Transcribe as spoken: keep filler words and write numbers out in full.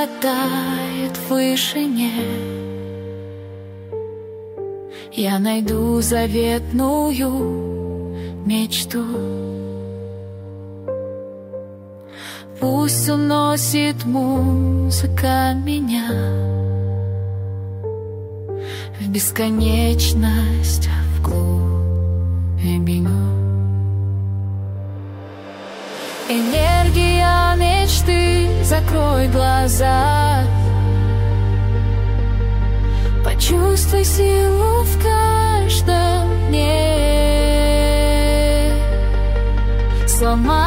тает в вышине, я найду заветную мечту. Пусть уносит музыка меня в бесконечность, в глубину. Энергия мечты, закрой глаза, почувствуй силу в каждом дне. Сломай